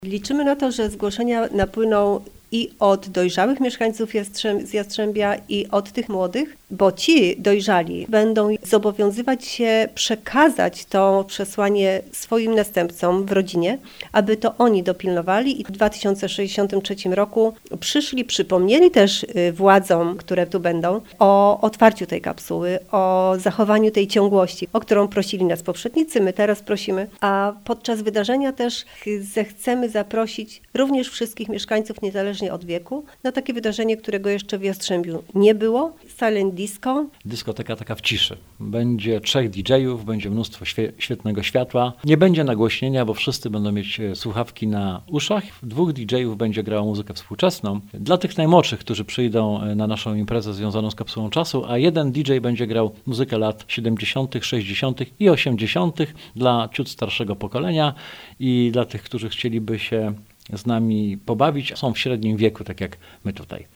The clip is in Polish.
Liczymy na to, że zgłoszenia napłyną i od dojrzałych mieszkańców z Jastrzębia, i od tych młodych, bo ci dojrzali będą zobowiązywać się przekazać to przesłanie swoim następcom w rodzinie, aby to oni dopilnowali i w 2063 roku przypomnieli też władzom, które tu będą, o otwarciu tej kapsuły, o zachowaniu tej ciągłości, o którą prosili nas poprzednicy, my teraz prosimy, a podczas wydarzenia też zechcemy zaprosić również wszystkich mieszkańców, niezależnie od wieku, na takie wydarzenie, którego jeszcze w Jastrzębiu nie było. Silent Disco. Dyskoteka taka w ciszy. Będzie 3 DJ-ów, będzie mnóstwo świetnego światła. Nie będzie nagłośnienia, bo wszyscy będą mieć słuchawki na uszach. 2 DJ-ów będzie grało muzykę współczesną. Dla tych najmłodszych, którzy przyjdą na naszą imprezę związaną z kapsułą czasu, a jeden DJ będzie grał muzykę lat 70., 60. i 80. dla ciut starszego pokolenia i dla tych, którzy chcieliby się z nami pobawić, są w średnim wieku, tak jak my tutaj.